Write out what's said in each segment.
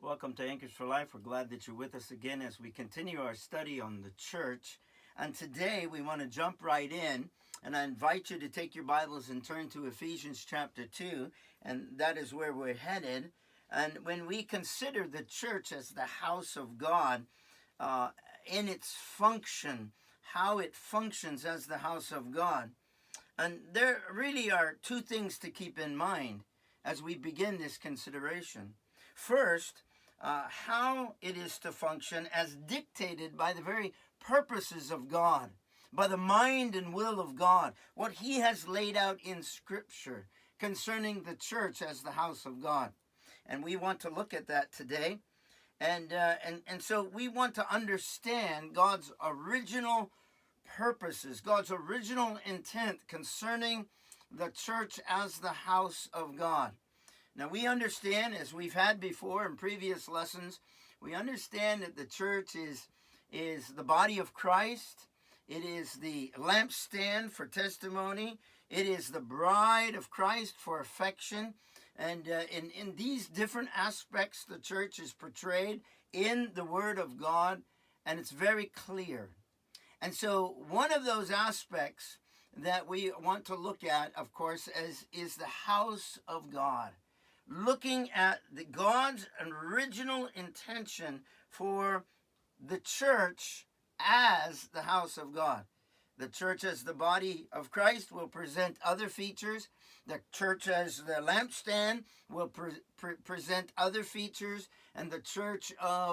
Welcome to Anchors for Life. We're glad that you're with us again as we continue our study on the church. And today we want to jump right in, and I invite you to take your Bibles and turn to Ephesians chapter 2, and that is where we're headed. And when we consider the church as the house of God, in its function, how it functions as the house of God, and there really are two things to keep in mind as we begin this consideration. First, how it is to function as dictated by the very purposes of God, by the mind and will of God, what He has laid out in Scripture concerning the church as the house of God. And we want to look at that today. And so we want to understand God's original purposes, God's original intent concerning the church as the house of God. Now we understand, as we've had before in previous lessons, we understand that the church is the body of Christ. It is the lampstand for testimony. It is the bride of Christ for affection. And in these different aspects, the church is portrayed in the Word of God, and it's very clear. And so one of those aspects that we want to look at, of course, is the house of God. Looking at God's original intention for the church as the house of God. The church as the body of Christ will present other features. The church as the lampstand will present other features, and the church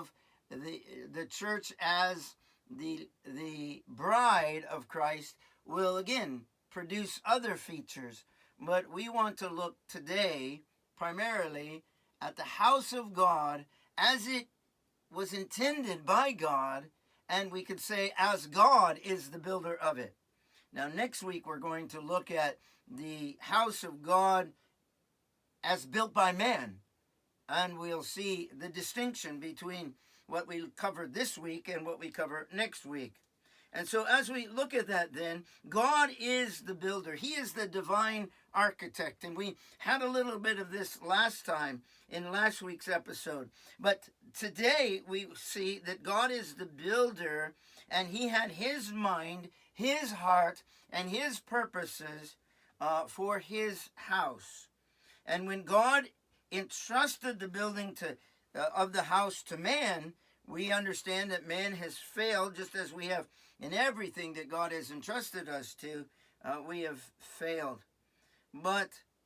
as the bride of Christ will again produce other features. But we want to look today primarily at the house of God as it was intended by God, and we could say as God is the builder of it. Now next week we're going to look at the house of God as built by man, and we'll see the distinction between what we covered this week and what we cover next week. And so as we look at that then, God is the builder. He is the divine architect. And we had a little bit of this last time in last week's episode. But today we see that God is the builder, and He had His mind, His heart, and His purposes for His house. And when God entrusted the building of the house to man, we understand that man has failed, just as we have in everything that God has entrusted us to. We have failed. But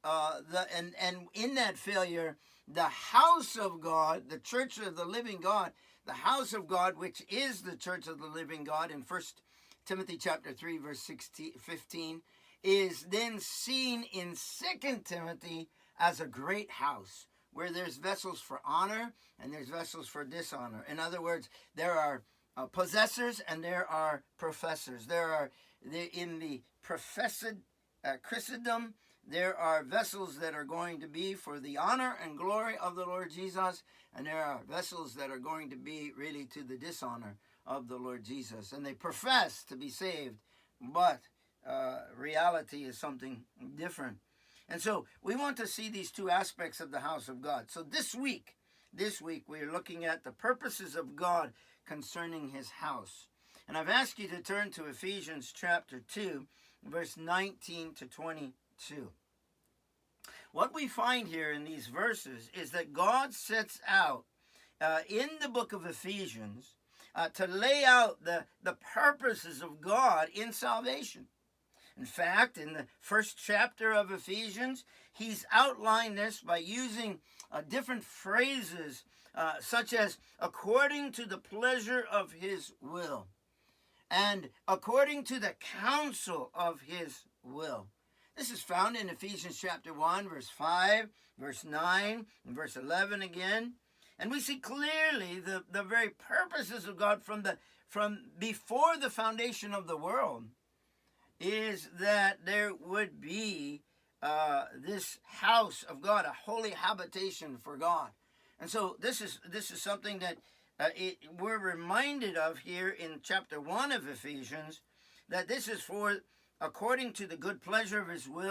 in that failure, the house of God, the church of the living God, the house of God, which is the church of the living God in 1 Timothy chapter 3, verse 15, is then seen in 2 Timothy as a great house, where there's vessels for honor and there's vessels for dishonor. In other words, there are possessors and there are professors. In the professed Christendom, there are vessels that are going to be for the honor and glory of the Lord Jesus, and there are vessels that are going to be really to the dishonor of the Lord Jesus. And they profess to be saved, but reality is something different. And so we want to see these two aspects of the house of God. So this week we're looking at the purposes of God concerning His house. And I've asked you to turn to Ephesians chapter 2, verse 19 to 22. What we find here in these verses is that God sets out in the book of Ephesians to lay out the purposes of God in salvation. In fact, in the first chapter of Ephesians, he's outlined this by using different phrases such as according to the pleasure of His will and according to the counsel of His will. This is found in Ephesians chapter 1, verse 5, verse 9, and verse 11 again. And we see clearly the very purposes of God from before the foundation of the world is that there would be this house of God, a holy habitation for God. And so this is something that we're reminded of here in chapter 1 of Ephesians, that this is for according to the good pleasure of His will,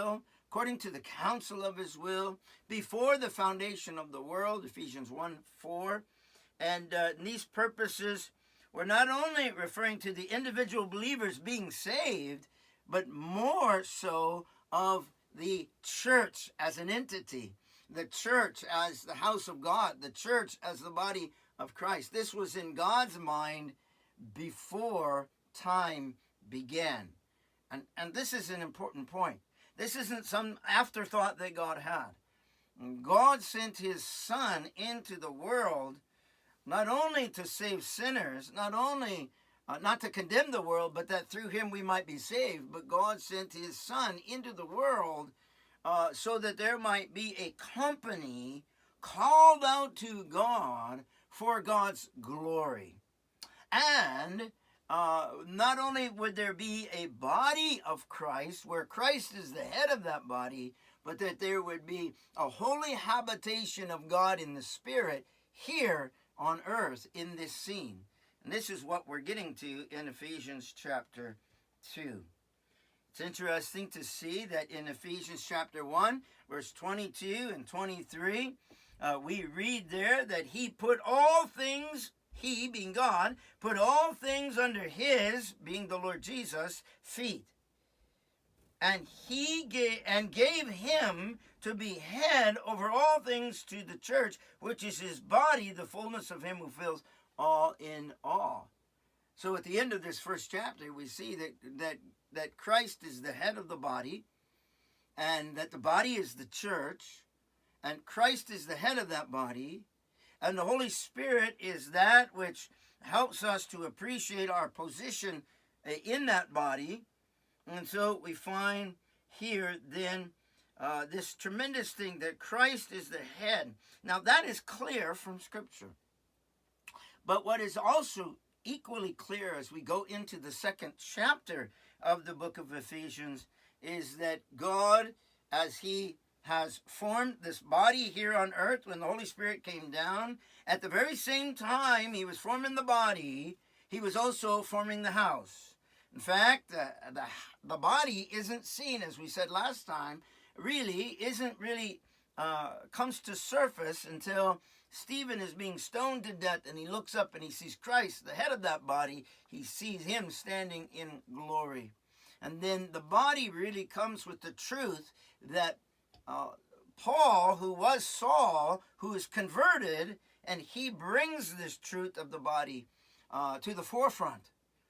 according to the counsel of his will, before the foundation of the world, Ephesians 1:4. And these purposes were not only referring to the individual believers being saved, but more so of the church as an entity, the church as the house of God, the church as the body of Christ. This was in God's mind before time began. And this is an important point. This isn't some afterthought that God had. God sent his Son into the world not only to save sinners, not only not to condemn the world, but that through him we might be saved. But God sent his Son into the world so that there might be a company called out to God for God's glory. And not only would there be a body of Christ, where Christ is the head of that body, but that there would be a holy habitation of God in the Spirit here on earth in this scene. And this is what we're getting to in Ephesians chapter 2. It's interesting to see that in Ephesians chapter 1, verse 22 and 23, we read there that he put all things, he being God, put all things under his, being the Lord Jesus, feet. And he gave him to be head over all things to the church, which is his body, the fullness of him who fills all in all. So at the end of this first chapter, we see that Christ is the head of the body, and that the body is the church, and Christ is the head of that body, and the Holy Spirit is that which helps us to appreciate our position in that body. And so we find here then this tremendous thing that Christ is the head. Now that is clear from Scripture. But what is also equally clear as we go into the second chapter of the book of Ephesians is that God, as he has formed this body here on earth when the Holy Spirit came down, at the very same time he was forming the body, he was also forming the house. In fact, the body isn't seen, as we said last time, comes to surface until Stephen is being stoned to death and he looks up and he sees Christ, the head of that body. He sees him standing in glory. And then the body really comes with the truth that Paul, who was Saul, who is converted, and he brings this truth of the body to the forefront.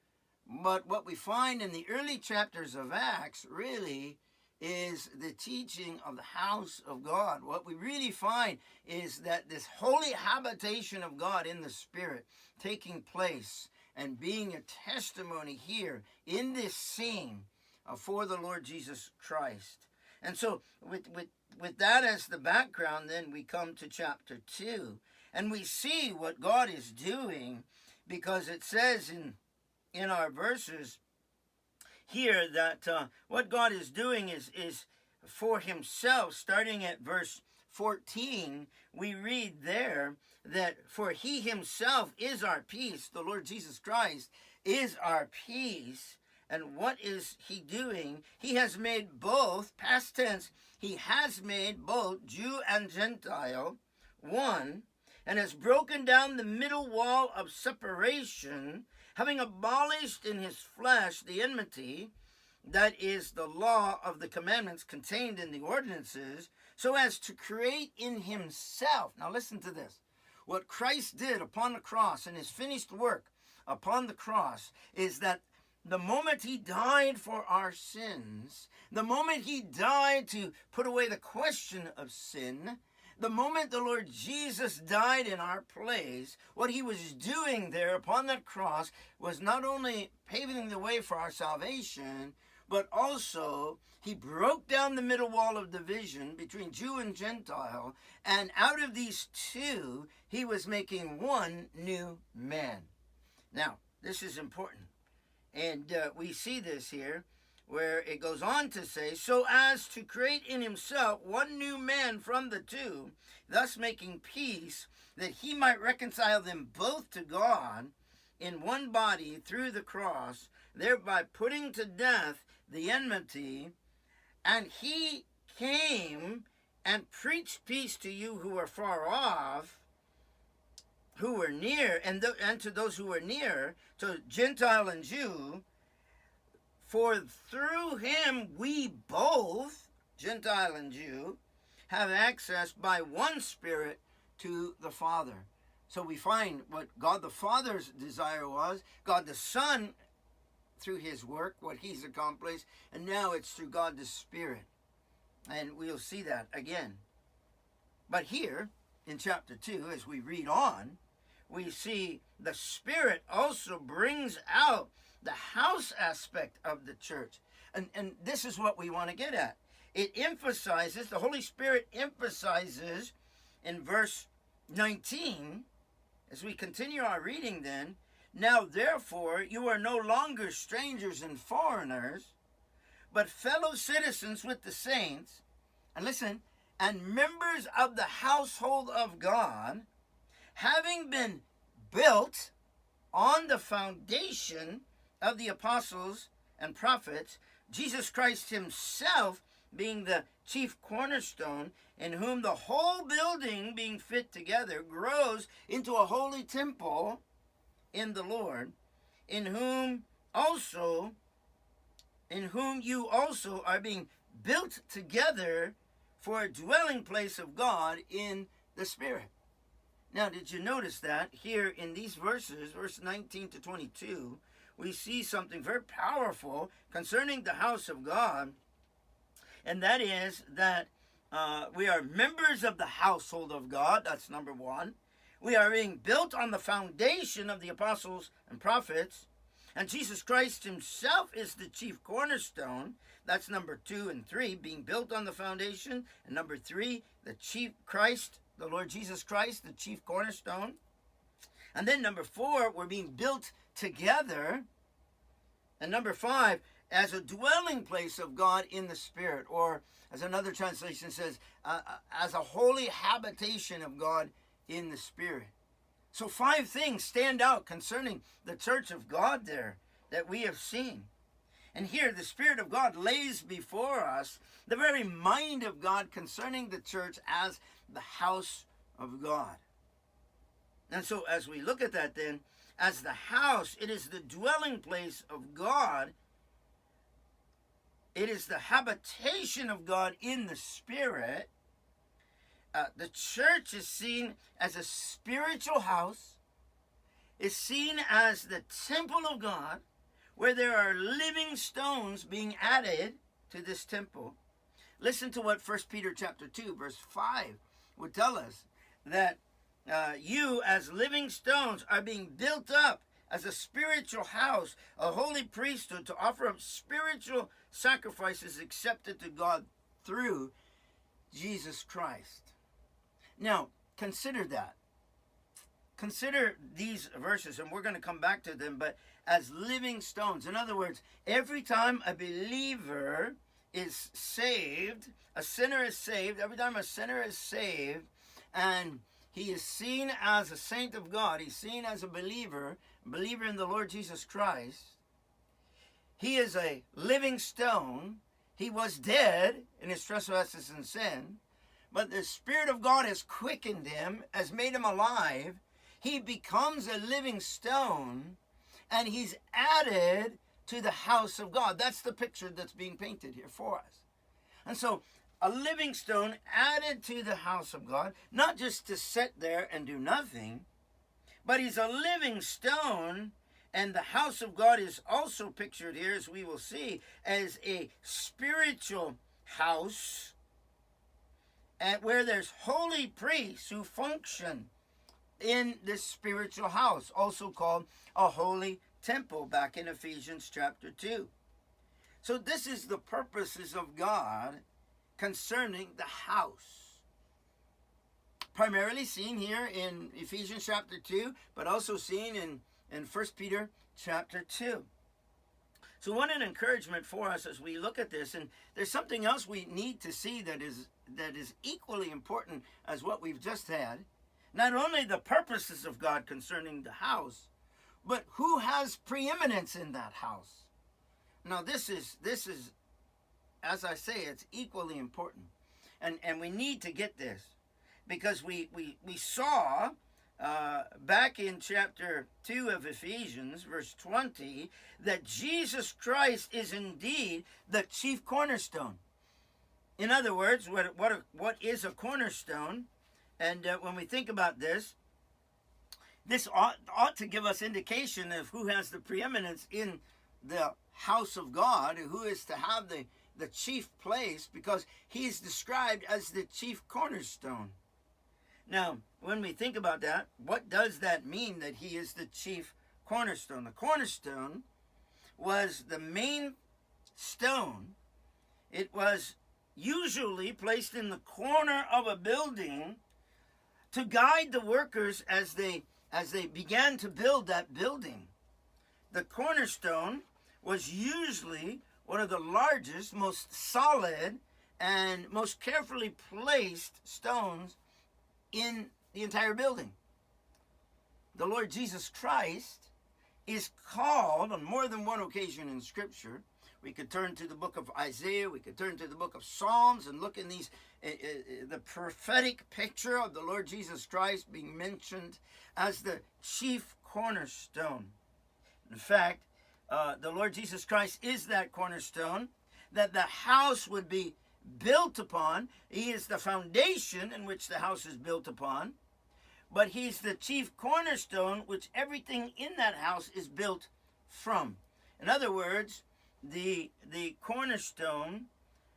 But what we find in the early chapters of Acts really is the teaching of the house of God. What we really find is that this holy habitation of God in the Spirit taking place and being a testimony here in this scene for the Lord Jesus Christ. And so with that as the background, then we come to chapter 2. And we see what God is doing, because it says in our verses here that what God is doing is for himself. Starting at verse 14, we read there that for he himself is our peace. The Lord Jesus Christ is our peace. And what is he doing? He has made both, past tense, he has made both Jew and Gentile one, and has broken down the middle wall of separation, having abolished in his flesh the enmity, that is the law of the commandments contained in the ordinances, so as to create in himself. Now listen to this. What Christ did upon the cross and his finished work upon the cross is that the moment he died for our sins, the moment he died to put away the question of sin, the moment the Lord Jesus died in our place, what he was doing there upon that cross was not only paving the way for our salvation, but also he broke down the middle wall of division between Jew and Gentile, and out of these two, he was making one new man. Now, this is important. And we see this here, where it goes on to say, so as to create in himself one new man from the two, thus making peace, that he might reconcile them both to God in one body through the cross, thereby putting to death the enmity, and he came and preached peace to you who are far off, who were near, and to those who were near, to Gentile and Jew. For through him we both, Gentile and Jew, have access by one Spirit to the Father. So we find what God the Father's desire was, God the Son through his work, what he's accomplished, and now it's through God the Spirit. And we'll see that again. But here, in chapter 2, as we read on, we see the Spirit also brings out the house aspect of the church. And this is what we want to get at. It emphasizes, the Holy Spirit emphasizes in verse 19, as we continue our reading then, now therefore you are no longer strangers and foreigners, but fellow citizens with the saints, and listen, and members of the household of God, having been built on the foundation of the apostles and prophets, Jesus Christ himself being the chief cornerstone, in whom the whole building being fit together grows into a holy temple in the Lord, in whom you also are being built together for a dwelling place of God in the Spirit. Now, did you notice that here in these verses, verse 19 to 22, we see something very powerful concerning the house of God, and that is that we are members of the household of God. That's number one. We are being built on the foundation of the apostles and prophets, and Jesus Christ himself is the chief cornerstone. That's number 2 and 3, being built on the foundation. And number 3, the chief Christ, the Lord Jesus Christ, the chief cornerstone. And then number 4, we're being built together. And number 5, as a dwelling place of God in the Spirit, or as another translation says, as a holy habitation of God in the Spirit. So 5 things stand out concerning the church of God there that we have seen. And here the Spirit of God lays before us the very mind of God concerning the church as the house of God. And so as we look at that then, as the house, it is the dwelling place of God. It is the habitation of God in the Spirit. The church is seen as a spiritual house, is seen as the temple of God, where there are living stones being added to this temple. Listen to what 1 Peter chapter 2, verse 5 would tell us, that you as living stones are being built up as a spiritual house, a holy priesthood, to offer up spiritual sacrifices accepted to God through Jesus Christ. Now, consider that. Consider these verses, and we're going to come back to them, but as living stones. In other words, every time a believer is saved, a sinner is saved, every time a sinner is saved, and he is seen as a saint of God, he's seen as a believer in the Lord Jesus Christ, he is a living stone. He was dead in his trespasses and sin, but the Spirit of God has quickened him, has made him alive. He becomes a living stone, and he's added to the house of God. That's the picture that's being painted here for us. And so, a living stone added to the house of God, not just to sit there and do nothing, but he's a living stone, and the house of God is also pictured here, as we will see, as a spiritual house, and where there's holy priests who function in this spiritual house, also called a holy temple, back in Ephesians chapter 2. So this is the purposes of God concerning the house. Primarily seen here in Ephesians chapter 2, but also seen in 1 Peter chapter 2. So what an encouragement for us as we look at this. And there's something else we need to see that is equally important as what we've just had. Not only the purposes of God concerning the house, but who has preeminence in that house. Now this is as I say, it's equally important. And we need to get this, because we saw back in chapter 2 of Ephesians, verse 20, that Jesus Christ is indeed the chief cornerstone. In other words, what is a cornerstone? And when we think about this ought to give us indication of who has the preeminence in the house of God, who is to have the chief place, because he is described as the chief cornerstone. Now, when we think about that, what does that mean, that he is the chief cornerstone? The cornerstone was the main stone. It was usually placed in the corner of a building to guide the workers as they began to build that building. The cornerstone was usually one of the largest, most solid, and most carefully placed stones in the entire building. The Lord Jesus Christ is called on more than one occasion in Scripture. We could turn to the book of Isaiah, we could turn to the book of Psalms and look in these the prophetic picture of the Lord Jesus Christ being mentioned as the chief cornerstone. In fact, the Lord Jesus Christ is that cornerstone that the house would be built upon. He is the foundation in which the house is built upon, but he's the chief cornerstone which everything in that house is built from. In other words, the cornerstone,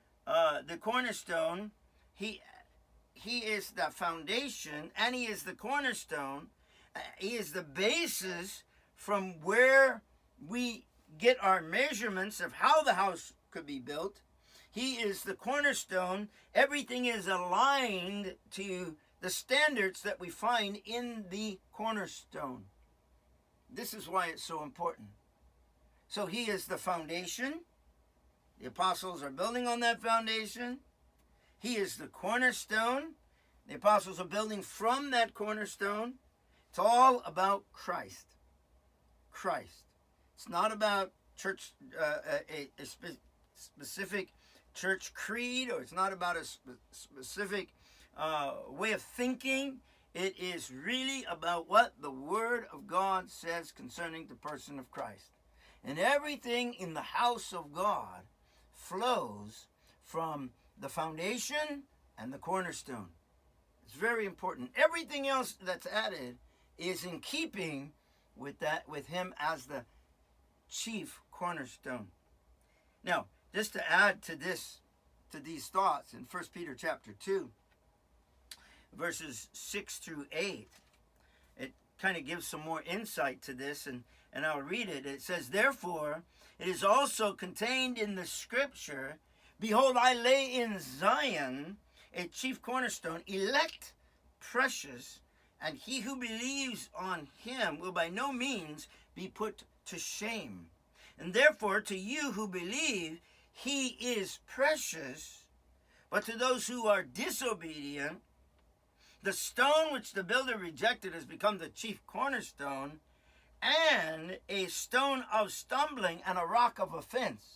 he is the foundation, and he is the cornerstone. He is the basis from where we get our measurements of how the house could be built. He is the cornerstone. Everything is aligned to the standards that we find in the cornerstone. This is why it's so important. So he is the foundation. The apostles are building on that foundation. He is the cornerstone. The apostles are building from that cornerstone. It's all about Christ. Christ. It's not about church, a specific church creed, or it's not about a specific way of thinking. It is really about what the Word of God says concerning the person of Christ. And everything in the house of God flows from the foundation and the cornerstone. It's very important. Everything else that's added is in keeping with that, with him as the chief cornerstone. Now, just to add to these thoughts, in 1 Peter chapter 2, verses 6 through 8, it kind of gives some more insight to this, and I'll read it. It says, "Therefore, it is also contained in the scripture, Behold, I lay in Zion a chief cornerstone, elect, precious, and he who believes on him will by no means be put to shame. And therefore, to you who believe, he is precious. But to those who are disobedient, the stone which the builder rejected has become the chief cornerstone, and a stone of stumbling and a rock of offense.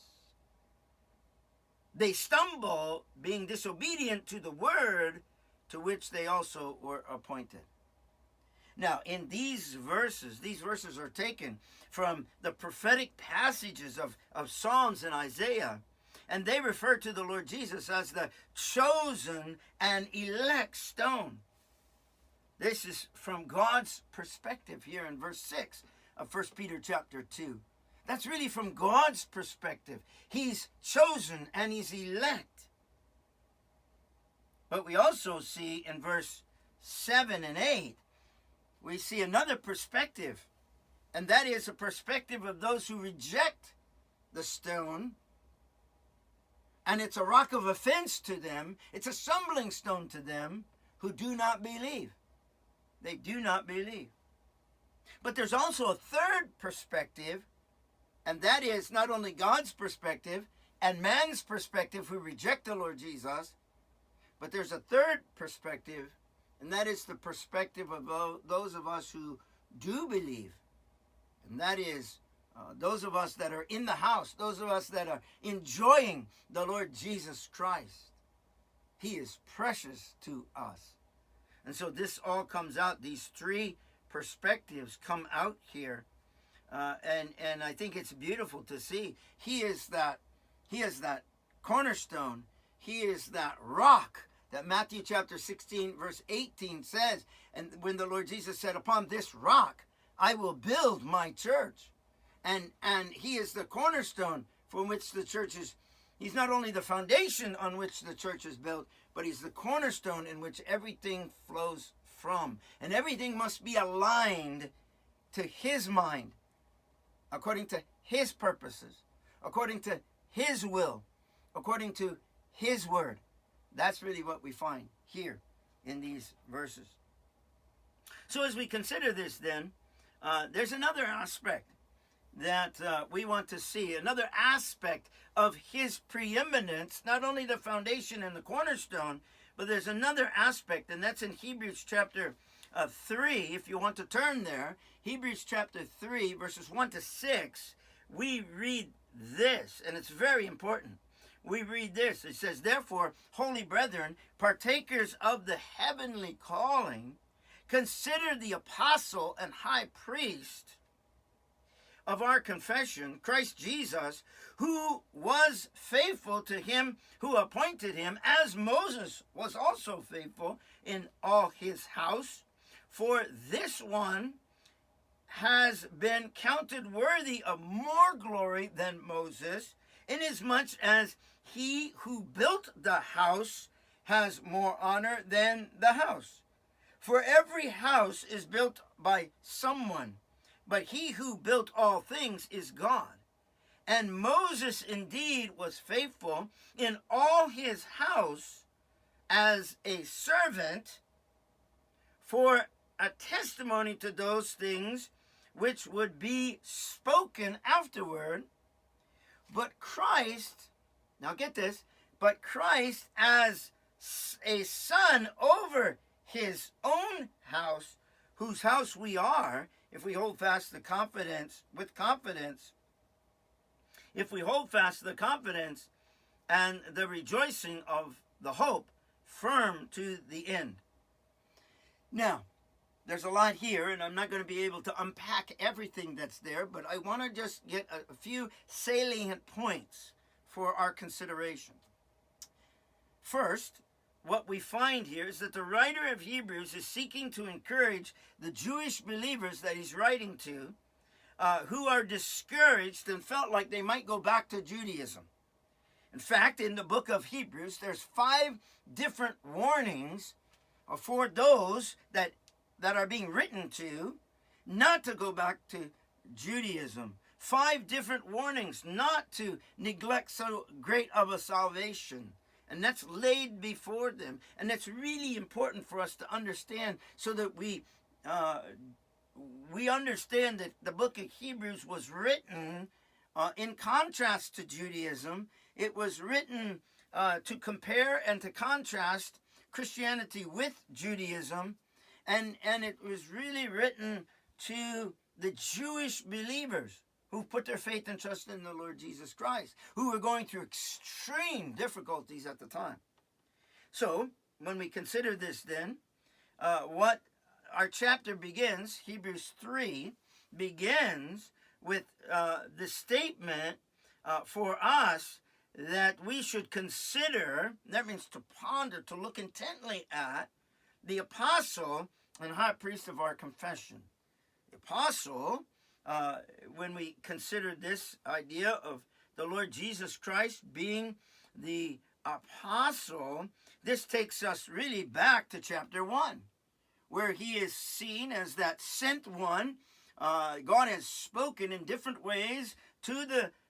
They stumble, being disobedient to the word to which they also were appointed." Now, in these verses are taken from the prophetic passages of Psalms and Isaiah, and they refer to the Lord Jesus as the chosen and elect stone. This is from God's perspective here in verse 6 of 1 Peter chapter 2. That's really from God's perspective. He's chosen and he's elect. But we also see in verse 7 and 8, we see another perspective, and that is a perspective of those who reject the stone, and it's a rock of offense to them. It's a stumbling stone to them who do not believe. They do not believe. But there's also a third perspective, and that is not only God's perspective and man's perspective who reject the Lord Jesus, but there's a third perspective, and that is the perspective of those of us who do believe. And that is those of us that are in the house, those of us that are enjoying the Lord Jesus Christ. He is precious to us. And so this all comes out. These three perspectives come out here. And I think it's beautiful to see. He is that cornerstone. He is that rock that Matthew chapter 16 verse 18 says. And when the Lord Jesus said, upon this rock I will build my church. And he is the cornerstone from which the church is. He's not only the foundation on which the church is built, but he's the cornerstone in which everything flows from. And everything must be aligned to his mind, according to his purposes, according to his will, according to his word. That's really what we find here in these verses. So as we consider this then, there's another aspect that we want to see, another aspect of his preeminence, not only the foundation and the cornerstone, but there's another aspect, and that's in Hebrews chapter 3, if you want to turn there. Hebrews chapter 3, verses 1 to 6, we read this, and it's very important. We read this. It says, therefore, holy brethren, partakers of the heavenly calling, consider the apostle and high priest of our confession, Christ Jesus, who was faithful to him who appointed him, as Moses was also faithful in all his house. For this one has been counted worthy of more glory than Moses, inasmuch as he who built the house has more honor than the house. For every house is built by someone, but he who built all things is God. And Moses indeed was faithful in all his house as a servant for a testimony to those things which would be spoken afterward. But Christ, now get this, but Christ as a son over his own house, whose house we are, if we hold fast the confidence, if we hold fast the confidence and the rejoicing of the hope firm to the end. Now, there's a lot here, and I'm not going to be able to unpack everything that's there, but I want to just get a few salient points for our consideration. First, what we find here is that the writer of Hebrews is seeking to encourage the Jewish believers that he's writing to, who are discouraged and felt like they might go back to Judaism. In fact, in the book of Hebrews, there's 5 different warnings for those that are being written to not to go back to Judaism. 5 different warnings not to neglect so great of a salvation. And that's laid before them. And that's really important for us to understand, so that we understand that the book of Hebrews was written in contrast to Judaism. It was written to compare and to contrast Christianity with Judaism. And it was really written to the Jewish believers who put their faith and trust in the Lord Jesus Christ, who were going through extreme difficulties at the time. So, when we consider this then, what our chapter begins, Hebrews 3, begins with the statement for us that we should consider, that means to ponder, to look intently at, the apostle and high priest of our confession. The apostle, when we consider this idea of the Lord Jesus Christ being the apostle, this takes us really back to chapter 1, where he is seen as that sent one. God has spoken in different ways to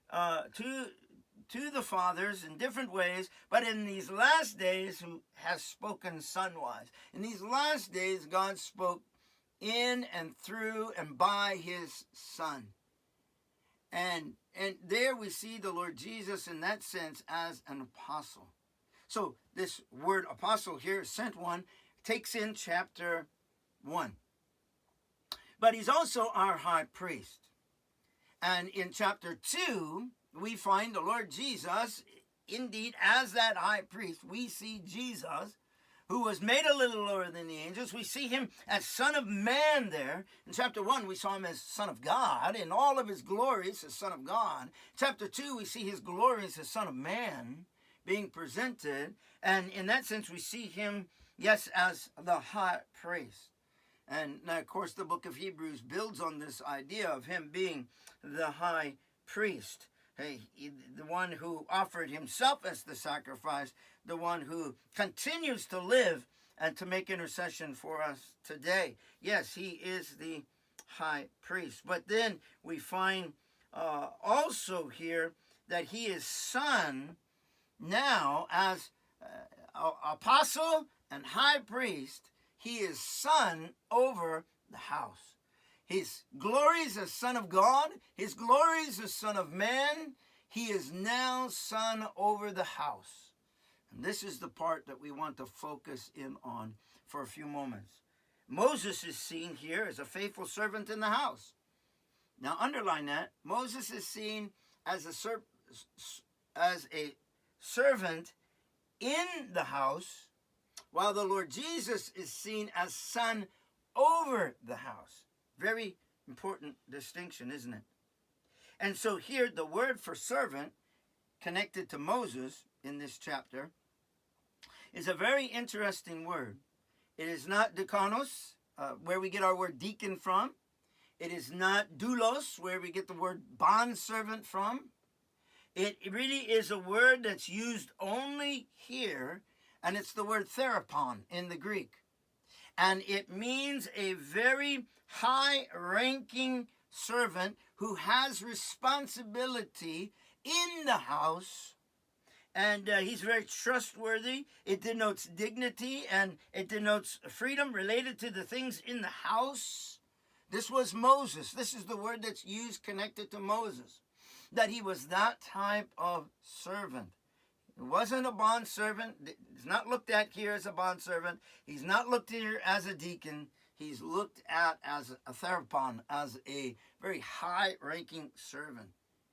the fathers in different ways, but in these last days, who has spoken son-wise. In these last days, God spoke in and through and by his son. And there we see the Lord Jesus in that sense as an apostle. So this word apostle here, sent one, takes in chapter 1. But he's also our high priest. And in chapter 2, we find the Lord Jesus, indeed, as that high priest. We see Jesus, who was made a little lower than the angels. We see him as Son of Man there. In chapter 1, we saw him as Son of God. In all of his glories as Son of God. Chapter 2, we see his glories as Son of Man being presented. And in that sense, we see him, yes, as the high priest. And now, of course, the book of Hebrews builds on this idea of him being the high priest. The one who offered himself as the sacrifice, the one who continues to live and to make intercession for us today. Yes, he is the high priest. But then we find also here that he is son now as apostle and high priest. He is son over the house. His glories as Son of God, his glories as Son of Man, he is now son over the house. And this is the part that we want to focus in on for a few moments. Moses is seen here as a faithful servant in the house. Now underline that. Moses is seen as a servant in the house, while the Lord Jesus is seen as son over the house. Very important distinction, isn't it? And so here the word for servant connected to Moses in this chapter is a very interesting word. It is not diakonos, where we get our word deacon from. It is not doulos, where we get the word bondservant from. It really is a word that's used only here, and it's the word therapon in the Greek. And it means a very high-ranking servant who has responsibility in the house, and he's very trustworthy. It denotes dignity, and it denotes freedom related to the things in the house. This was Moses. This is the word that's used connected to Moses, that he was that type of servant. It wasn't a bond servant. He's not looked at here as a bond servant. He's not looked here as a deacon. He's looked at as a therapon, as a very high-ranking servant.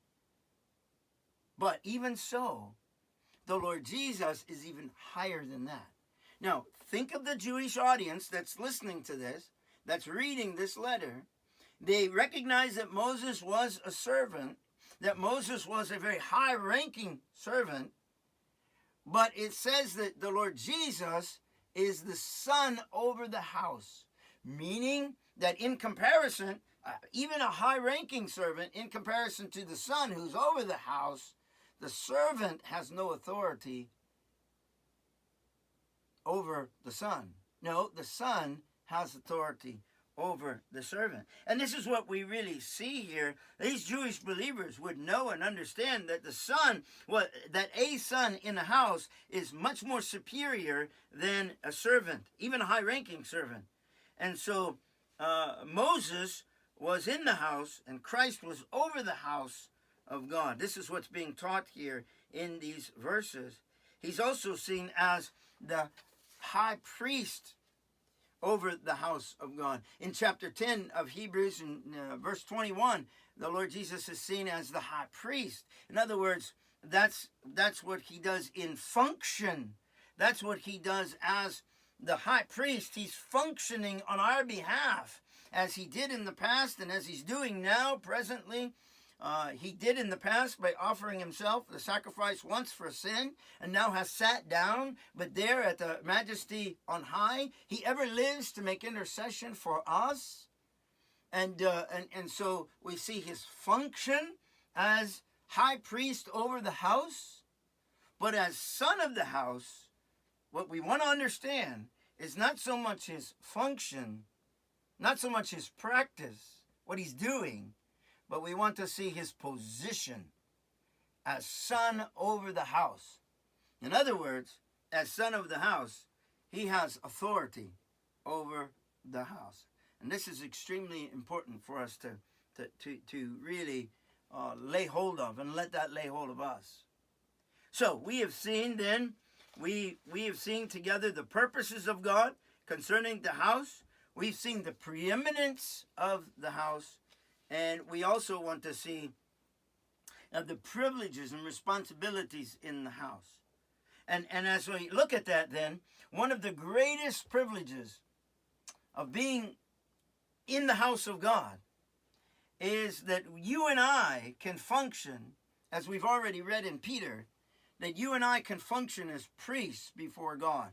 But even so, the Lord Jesus is even higher than that. Now, think of the Jewish audience that's listening to this, that's reading this letter. They recognize that Moses was a servant, that Moses was a very high-ranking servant, but it says that the Lord Jesus is the son over the house, meaning that in comparison, even a high-ranking servant, in comparison to the son who's over the house, the servant has no authority over the son. No, the son has authority over the servant. And this is what we really see here. These Jewish believers would know and understand that the son, that a son in the house is much more superior than a servant, even a high-ranking servant. And so Moses was in the house and Christ was over the house of God. This is what's being taught here in these verses. He's also seen as the high priest over the house of God. In chapter 10 of Hebrews, in verse 21, the Lord Jesus is seen as the high priest. In other words, that's what he does in function. That's what he does as the high priest. He's functioning on our behalf, as he did in the past and as he's doing now, presently. He did in the past by offering himself the sacrifice once for sin, and now has sat down, but there at the majesty on high, he ever lives to make intercession for us. And so we see his function as high priest over the house, but as son of the house, what we want to understand is not so much his function, not so much his practice, what he's doing, but we want to see his position as son over the house. In other words, as son of the house, he has authority over the house. And this is extremely important for us to really lay hold of, and let that lay hold of us. So we have seen then, we have seen together the purposes of God concerning the house. We've seen the preeminence of the house. And we also want to see the privileges and responsibilities in the house. And as we look at that then, one of the greatest privileges of being in the house of God is that you and I can function, as we've already read in Peter, that you and I can function as priests before God.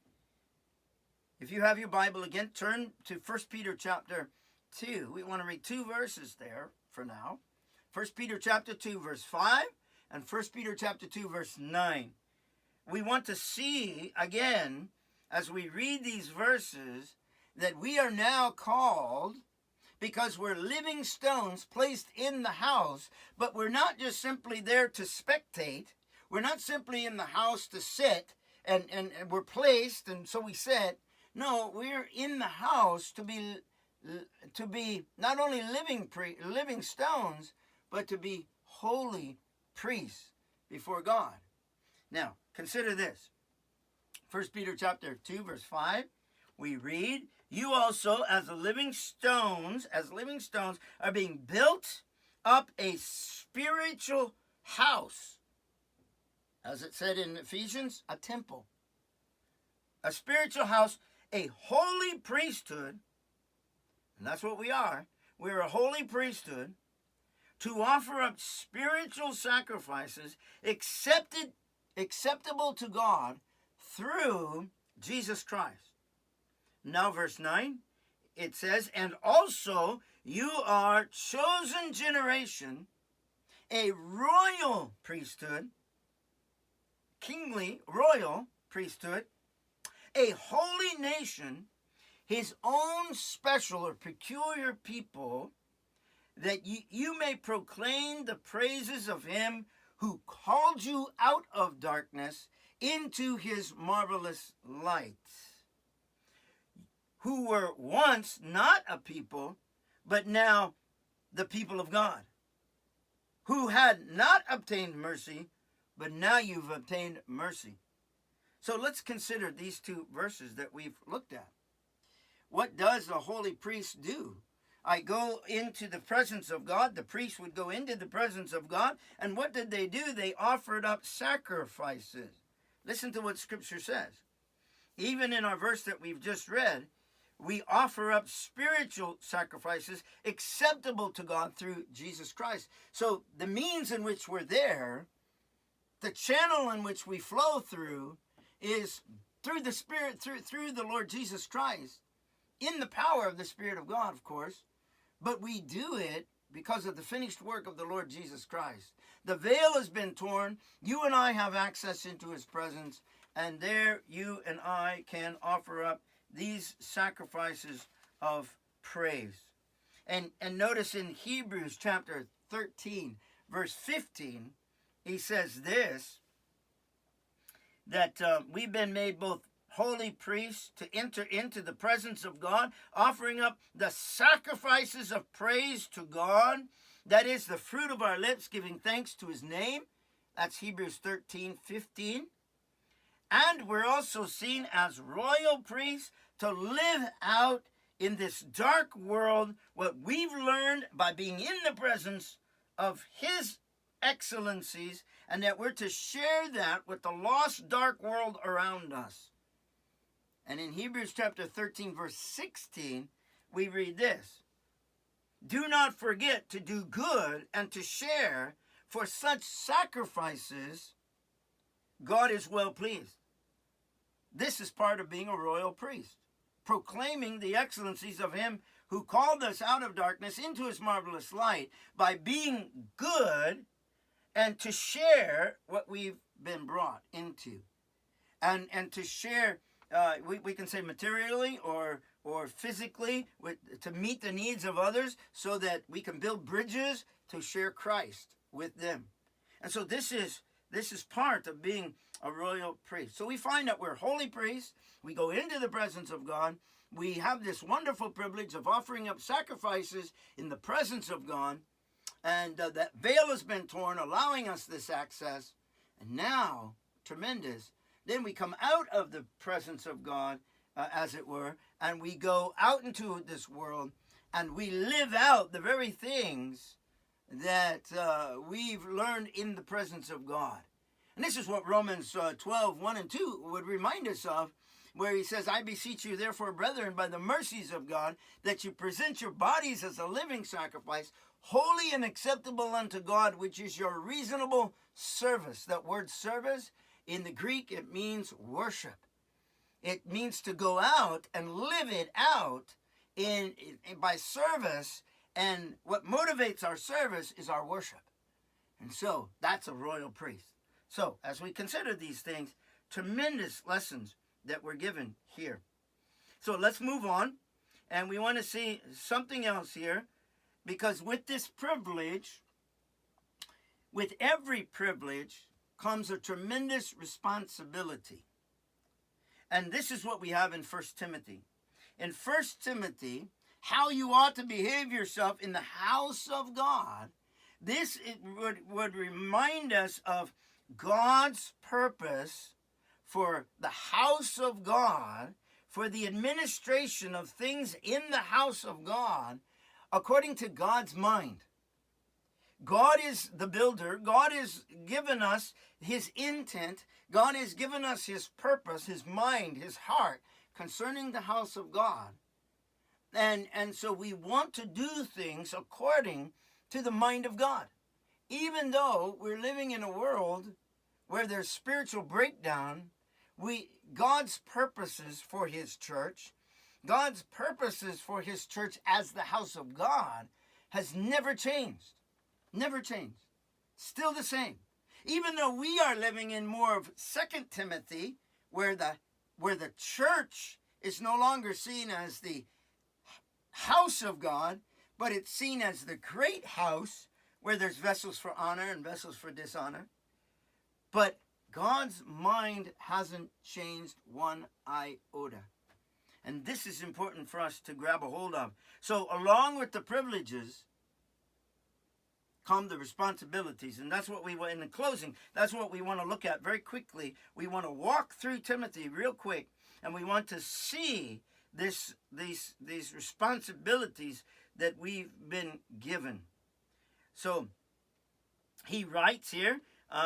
If you have your Bible again, turn to 1 Peter chapter 2. We want to read 2 verses there for now. 1 Peter chapter 2 verse 5 and 1 Peter chapter 2 verse 9. We want to see again, as we read these verses, that we are now called, because we're living stones placed in the house, but we're not just simply there to spectate. We're not simply in the house to sit and we're placed and so we sit. No, we're in the house to be not only living stones, but to be holy priests before God. Now, consider this. 1 Peter chapter 2 verse 5, we read, you also as living stones are being built up a spiritual house. As it said in Ephesians, a temple. A spiritual house, a holy priesthood, and that's what we are. We're a holy priesthood to offer up spiritual sacrifices acceptable to God through Jesus Christ. Now verse 9, it says, and also you are chosen generation, a royal priesthood, kingly, royal priesthood, a holy nation, his own special or peculiar people, that you may proclaim the praises of him who called you out of darkness into his marvelous light, who were once not a people, but now the people of God, who had not obtained mercy, but now you've obtained mercy. So let's consider these 2 verses that we've looked at. What does the holy priest do? I go into the presence of God. The priest would go into the presence of God. And what did they do? They offered up sacrifices. Listen to what Scripture says. Even in our verse that we've just read, we offer up spiritual sacrifices acceptable to God through Jesus Christ. So the means in which we're there, the channel in which we flow through, is through the Spirit, through the Lord Jesus Christ, in the power of the Spirit of God, of course. But we do it because of the finished work of the Lord Jesus Christ. The veil has been torn. You and I have access into his presence. And there you and I can offer up these sacrifices of praise. And notice in Hebrews chapter 13, verse 15, he says this, that we've been made both holy priests to enter into the presence of God, offering up the sacrifices of praise to God. That is the fruit of our lips, giving thanks to his name. That's Hebrews 13:15. And we're also seen as royal priests to live out in this dark world what we've learned by being in the presence of his excellencies, and that we're to share that with the lost dark world around us. And in Hebrews chapter 13 verse 16, we read this, do not forget to do good and to share, for such sacrifices God is well pleased. This is part of being a royal priest, proclaiming the excellencies of him who called us out of darkness into his marvelous light by being good and to share what we've been brought into. And to share, we can say materially or physically, to meet the needs of others so that we can build bridges to share Christ with them. And so this is part of being a royal priest. So we find that we're holy priests. We go into the presence of God. We have this wonderful privilege of offering up sacrifices in the presence of God. And that veil has been torn, allowing us this access. And now, tremendous, then we come out of the presence of God, as it were, and we go out into this world and we live out the very things that we've learned in the presence of God. And this is what Romans 12, 1 and 2 would remind us of, where he says, I beseech you, therefore, brethren, by the mercies of God, that you present your bodies as a living sacrifice, holy and acceptable unto God, which is your reasonable service. That word service, in the Greek, it means worship. It means to go out and live it out by service. And what motivates our service is our worship. And so that's a royal priest. So as we consider these things, tremendous lessons that were given here. So let's move on. And we want to see something else here, because with this privilege, with every privilege comes a tremendous responsibility. And this is what we have in 1 Timothy. In 1 Timothy, how you ought to behave yourself in the house of God. This would remind us of God's purpose for the house of God, for the administration of things in the house of God, according to God's mind. God is the builder. God has given us his intent. God has given us his purpose, his mind, his heart concerning the house of God. And so we want to do things according to the mind of God. Even though we're living in a world where there's spiritual breakdown, God's purposes for his church, God's purposes for his church as the house of God has never changed. Never changed. Still the same. Even though we are living in more of 2 Timothy, where the church is no longer seen as the house of God, but it's seen as the great house where there's vessels for honor and vessels for dishonor. But God's mind hasn't changed one iota. And this is important for us to grab a hold of. So along with the privileges come the responsibilities. And that's what in the closing, that's what we want to look at very quickly. We want to walk through Timothy real quick, and we want to see these responsibilities that we've been given. So he writes here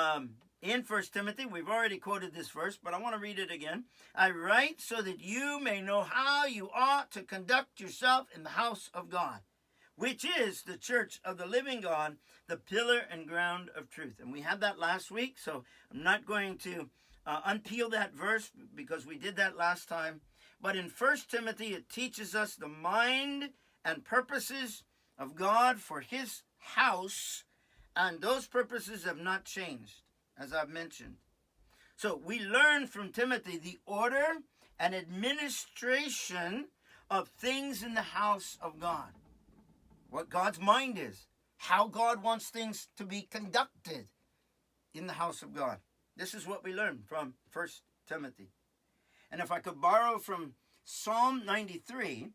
in 1 Timothy, we've already quoted this verse, but I want to read it again. I write so that you may know how you ought to conduct yourself in the house of God, which is the church of the living God, the pillar and ground of truth. And we had that last week, so I'm not going to unpeel that verse because we did that last time. But in 1 Timothy, it teaches us the mind and purposes of God for his house, and those purposes have not changed, as I've mentioned. So we learn from Timothy the order and administration of things in the house of God. What God's mind is, how God wants things to be conducted in the house of God. This is what we learn from 1 Timothy. And if I could borrow from Psalm 93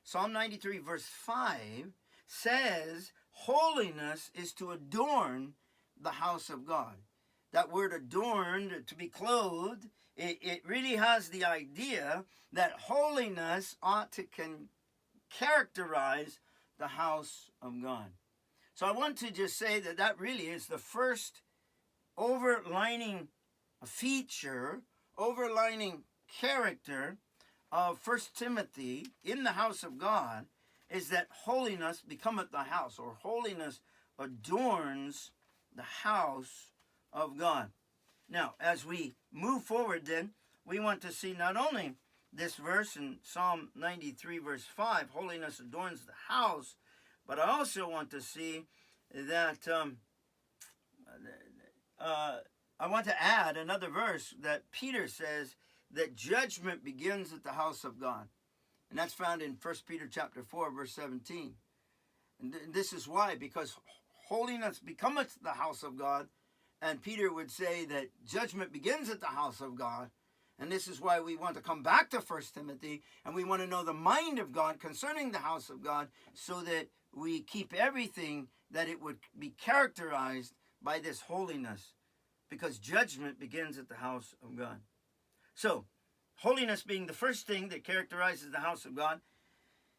verse 5 says, holiness is to adorn the house of God. That word adorned, to be clothed, it really has the idea that holiness ought to characterize the house of God. So I want to just say that really is the first overlining feature, overlining character of 1 Timothy in the house of God, is that holiness becometh the house, or holiness adorns the house of God. Now, as we move forward then, we want to see not only this verse in Psalm 93 verse 5, holiness adorns the house, but I also want to see that I want to add another verse that Peter says that judgment begins at the house of God. And that's found in 1 Peter chapter 4, verse 17. And this is why, because holiness becometh the house of God, and Peter would say that judgment begins at the house of God. And this is why we want to come back to 1 Timothy, and we want to know the mind of God concerning the house of God, so that we keep everything that it would be characterized by this holiness, because judgment begins at the house of God. So, holiness being the first thing that characterizes the house of God,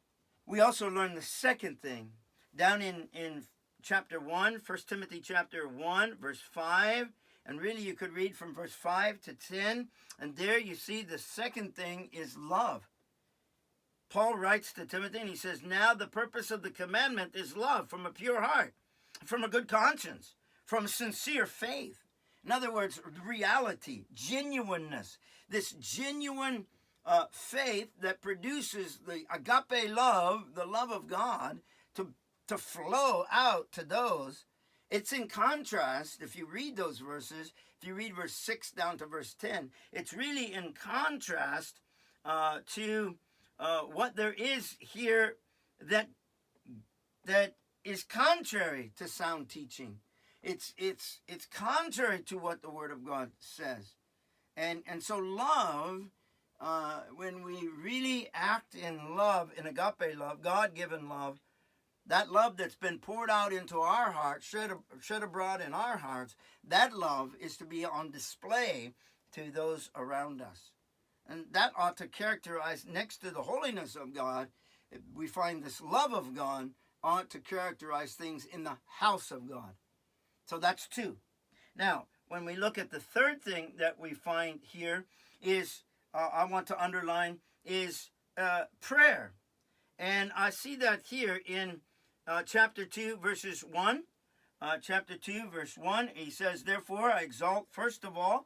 We also learn the second thing down in chapter 1, 1 Timothy chapter 1, verse 5. And really you could read from verse 5 to 10. And there you see the second thing is love. Paul writes to Timothy and he says, now the purpose of the commandment is love from a pure heart, from a good conscience, from sincere faith. In other words, reality, genuineness, this genuine faith that produces the agape love, the love of God, to flow out to those. It's in contrast, if you read those verses, if you read verse 6 down to verse 10, it's really in contrast to what there is here that is contrary to sound teaching. It's contrary to what the Word of God says. And so love, when we really act in love, in agape love, God-given love, that love that's been poured out into our hearts, shed abroad in our hearts, that love is to be on display to those around us. And that ought to characterize, next to the holiness of God, we find this love of God ought to characterize things in the house of God. So that's two. Now, when we look at the third thing that we find here is, I want to underline, is prayer. And I see that here in chapter 2, verses 1. Chapter 2, verse 1, he says, therefore I exalt, first of all,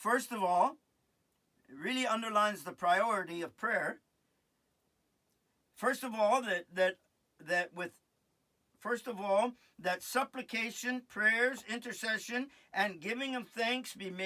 it really underlines the priority of prayer. First of all, that supplication, prayers, intercession, and giving of thanks be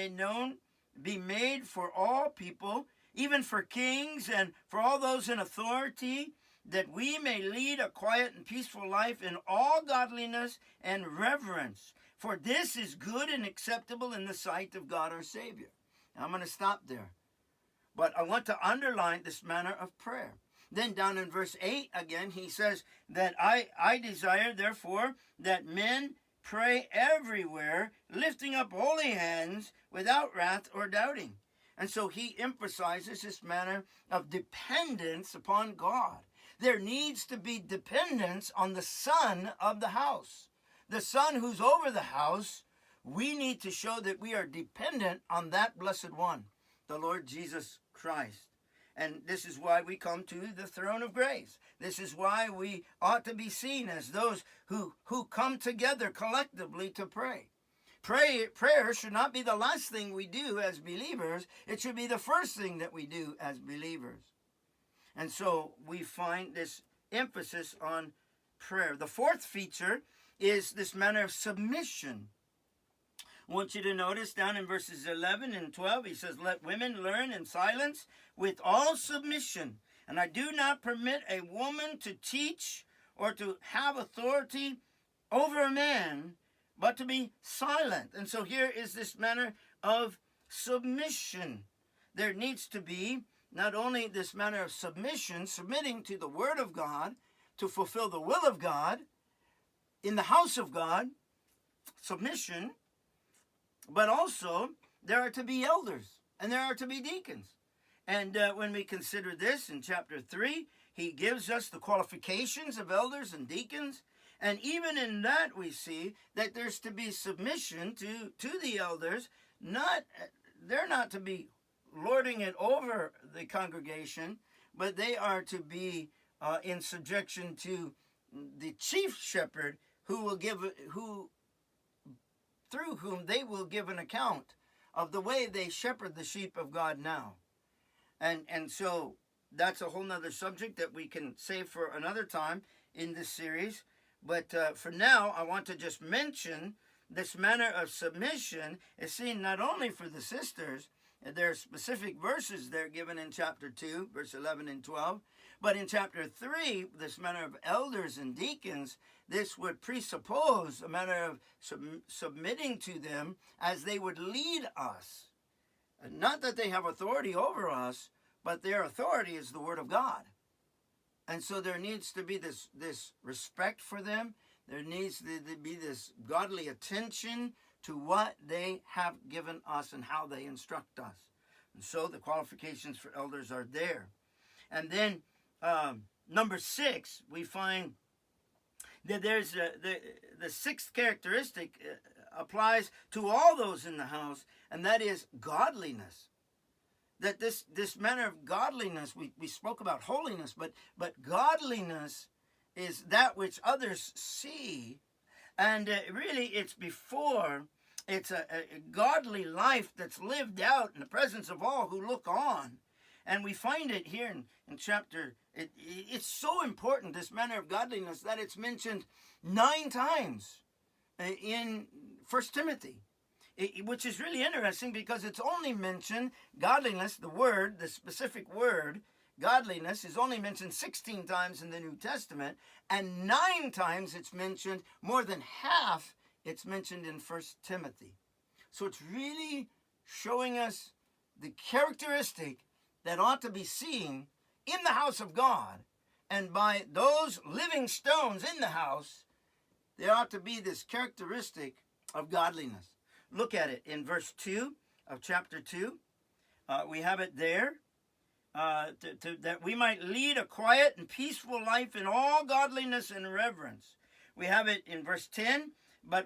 made for all people, even for kings and for all those in authority, that we may lead a quiet and peaceful life in all godliness and reverence. For this is good and acceptable in the sight of God our Savior. Now, I'm going to stop there. But I want to underline this manner of prayer. Then down in verse 8 again, he says that I desire, therefore, that men pray everywhere, lifting up holy hands without wrath or doubting. And so he emphasizes this manner of dependence upon God. There needs to be dependence on the son of the house. The son who's over the house, we need to show that we are dependent on that blessed one, the Lord Jesus Christ. And this is why we come to the throne of grace. This is why we ought to be seen as those who come together collectively to pray. Prayer should not be the last thing we do as believers. It should be the first thing that we do as believers. And so we find this emphasis on prayer. The fourth feature is this manner of submission. I want you to notice down in verses 11 and 12, he says, let women learn in silence with all submission. And I do not permit a woman to teach or to have authority over a man, but to be silent. And so here is this manner of submission. There needs to be not only this manner of submission, submitting to the word of God, to fulfill the will of God, in the house of God, submission, but also there are to be elders and there are to be deacons. And when we consider this in chapter 3, he gives us the qualifications of elders and deacons. And even in that we see that there's to be submission to the elders. They're not to be lording it over the congregation, but they are to be in subjection to the chief shepherd through whom they will give an account of the way they shepherd the sheep of God now. And so that's a whole nother subject that we can save for another time in this series. But for now, I want to just mention this manner of submission is seen not only for the sisters. There are specific verses there given in chapter 2, verse 11 and 12. But in chapter 3, this manner of elders and deacons, this would presuppose a manner of submitting to them as they would lead us. And not that they have authority over us, but their authority is the word of God. And so there needs to be this respect for them. There needs to be this godly attention to what they have given us and how they instruct us. And so the qualifications for elders are there. And then number 6, we find that there's the sixth characteristic applies to all those in the house, and that is godliness. That this manner of godliness, we spoke about holiness, but godliness is that which others see, and really it's before. It's a godly life that's lived out in the presence of all who look on. And we find it here in chapter, it's so important, this manner of godliness, that it's mentioned 9 times in 1 Timothy, which is really interesting because it's only mentioned, godliness, the word, the specific word, godliness, is only mentioned 16 times in the New Testament, and 9 times it's mentioned, more than half it's mentioned in 1 Timothy. So it's really showing us the characteristic that ought to be seen in the house of God. And by those living stones in the house, there ought to be this characteristic of godliness. Look at it in verse 2 of chapter 2. We have it there. That we might lead a quiet and peaceful life in all godliness and reverence. We have it in verse 10, but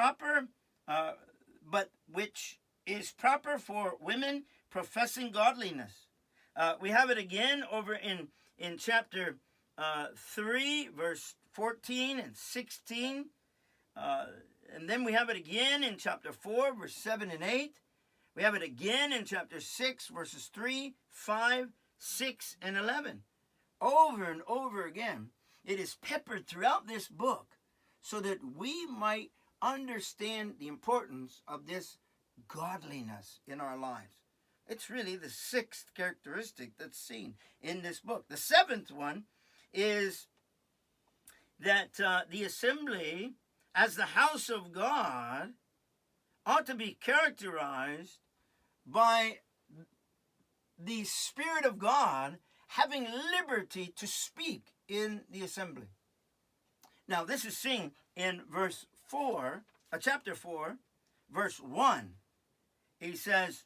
which is proper for women professing godliness. We have it again over in chapter 3, verse 14 and 16. And then we have it again in chapter 4, verse 7 and 8. We have it again in chapter 6, verses 3, 5, 6, and 11. Over and over again, it is peppered throughout this book so that we might understand the importance of this godliness in our lives. It's really the 6th characteristic that's seen in this book. The 7th one is that the assembly, as the house of God, ought to be characterized by the Spirit of God having liberty to speak in the assembly. Now, this is seen in chapter 4, verse 1. He says,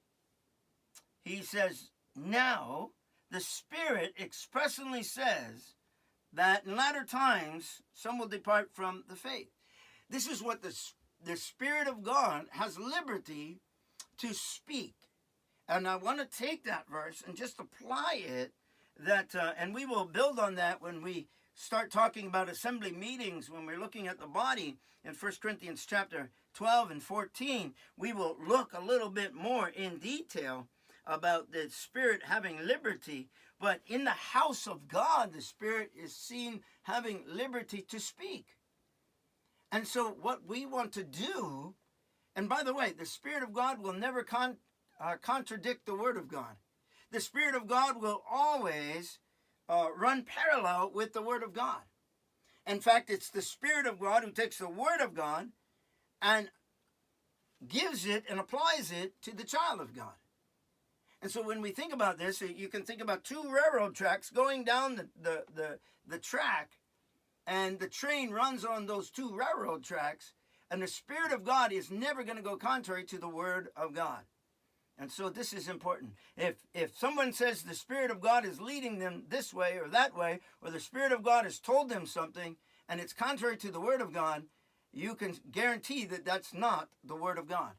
now the Spirit expressly says that in latter times some will depart from the faith. This is what the Spirit of God has liberty to speak. And I want to take that verse and just apply it, and we will build on that when we start talking about assembly meetings, when we're looking at the body in 1 Corinthians chapter 12 and 14. We will look a little bit more in detail about the Spirit having liberty. But in the house of God, the Spirit is seen having liberty to speak. And so what we want to do, and by the way, the Spirit of God will never contradict the Word of God. The Spirit of God will always run parallel with the Word of God. In fact, it's the Spirit of God who takes the Word of God and gives it and applies it to the child of God. And so when we think about this, you can think about 2 railroad tracks going down the track, and the train runs on those 2 railroad tracks, and the Spirit of God is never going to go contrary to the Word of God. And so this is important. If someone says the Spirit of God is leading them this way or that way, or the Spirit of God has told them something, and it's contrary to the Word of God, you can guarantee that that's not the Word of God.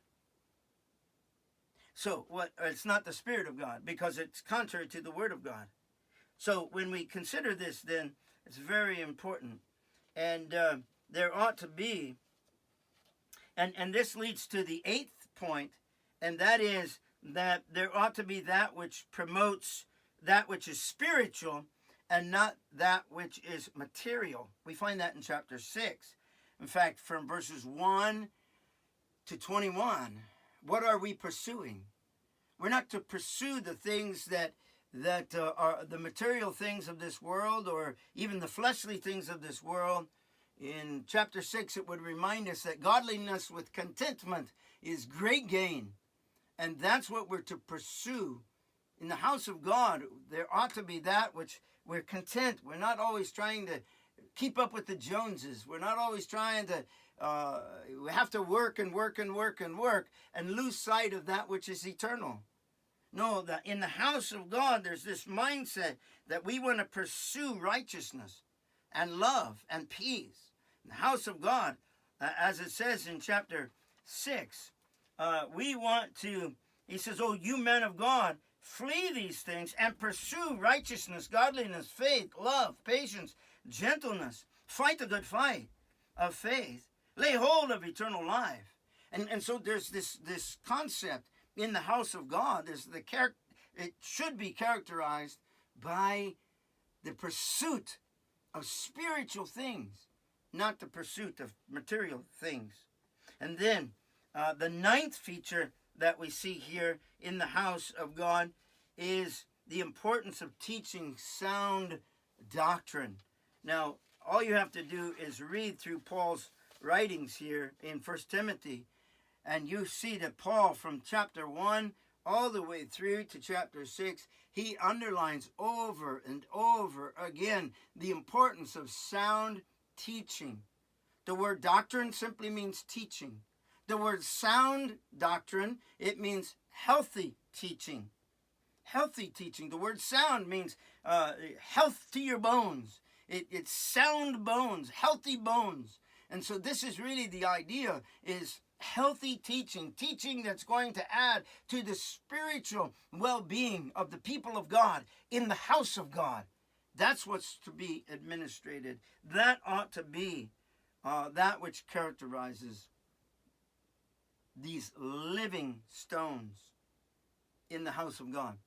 So it's not the Spirit of God, because it's contrary to the Word of God. So when we consider this, then it's very important. And there ought to be, and this leads to the 8th point, and that is that there ought to be that which promotes that which is spiritual and not that which is material. We find that in chapter 6. In fact, from verses 1 to 21, what are we pursuing? We're not to pursue the things that are the material things of this world, or even the fleshly things of this world. In chapter 6, it would remind us that godliness with contentment is great gain. And that's what we're to pursue. In the house of God, there ought to be that which we're content. We're not always trying to keep up with the Joneses. We're not always trying to, we have to work and work and work and work and lose sight of that which is eternal. No, that in the house of God, there's this mindset that we want to pursue righteousness and love and peace. In the house of God, as it says in chapter 6, we want to, he says, oh, you men of God, flee these things and pursue righteousness, godliness, faith, love, patience, gentleness. Fight the good fight of faith. Lay hold of eternal life. And so there's this concept in the house of God. It should be characterized by the pursuit of spiritual things, not the pursuit of material things. And then the ninth feature that we see here in the house of God is the importance of teaching sound doctrine. Now, all you have to do is read through Paul's writings here in 1 Timothy, and you see that Paul, from chapter 1 all the way through to chapter 6, he underlines over and over again the importance of sound teaching. The word doctrine simply means teaching. The word sound doctrine, it means healthy teaching. Healthy teaching. The word sound means health to your bones. It's sound bones, healthy bones. And so this is really the idea, is healthy teaching, teaching that's going to add to the spiritual well-being of the people of God in the house of God. That's what's to be administrated. That ought to be that which characterizes these living stones in the house of God.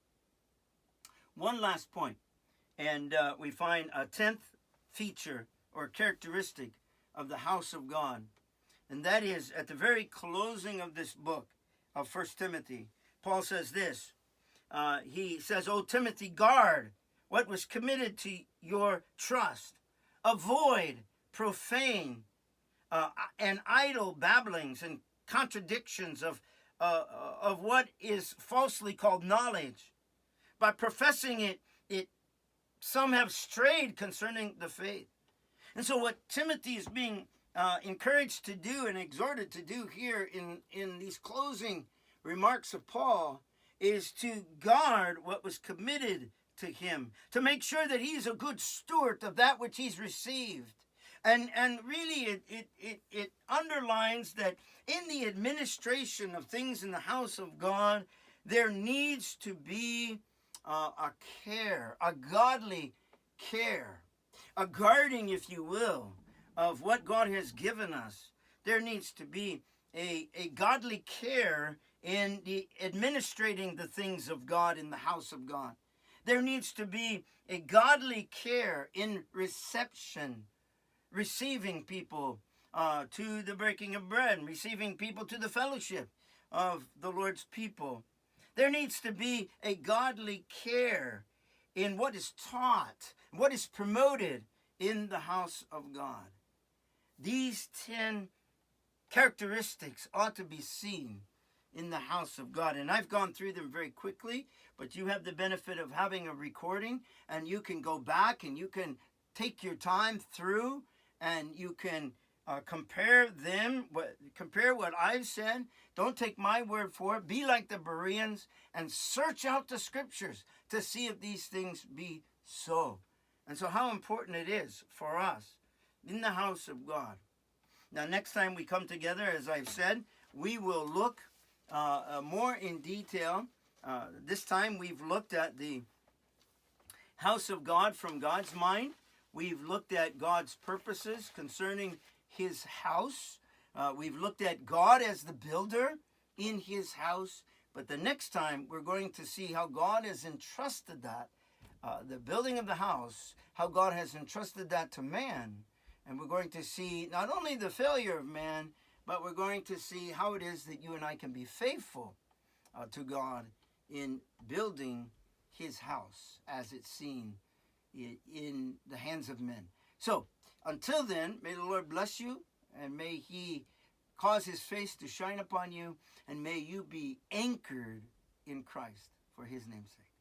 One last point, and we find a 10th feature or characteristic of the house of God. And that is, at the very closing of this book of 1 Timothy, Paul says this. He says, O Timothy, guard what was committed to your trust. Avoid profane and idle babblings and contradictions of what is falsely called knowledge. By professing it, some have strayed concerning the faith. And so what Timothy is being encouraged to do and exhorted to do here in these closing remarks of Paul is to guard what was committed to him, to make sure that he's a good steward of that which he's received. And really it underlines that in the administration of things in the house of God, there needs to be a care, a godly care, a guarding, if you will, of what God has given us. There needs to be a godly care in the administrating the things of God in the house of God. There needs to be a godly care in receiving people to the breaking of bread, receiving people to the fellowship of the Lord's people. There needs to be a godly care in what is taught, what is promoted in the house of God. These 10 characteristics ought to be seen in the house of God. And I've gone through them very quickly, but you have the benefit of having a recording, and you can go back and you can take your time through, and you can compare what I've said. Don't take my word for it. Be like the Bereans and search out the scriptures to see if these things be so. And so how important it is for us in the house of God. Now, next time we come together, as I've said, we will look more in detail. This time we've looked at the house of God from God's mind. We've looked at God's purposes concerning his house. We've looked at God as the builder in his house. But the next time we're going to see how God has entrusted that, the building of the house, how God has entrusted that to man. And we're going to see not only the failure of man, but we're going to see how it is that you and I can be faithful to God in building his house as it's seen in the hands of men. So, until then, may the Lord bless you, and may he cause his face to shine upon you, and may you be anchored in Christ for his name's sake.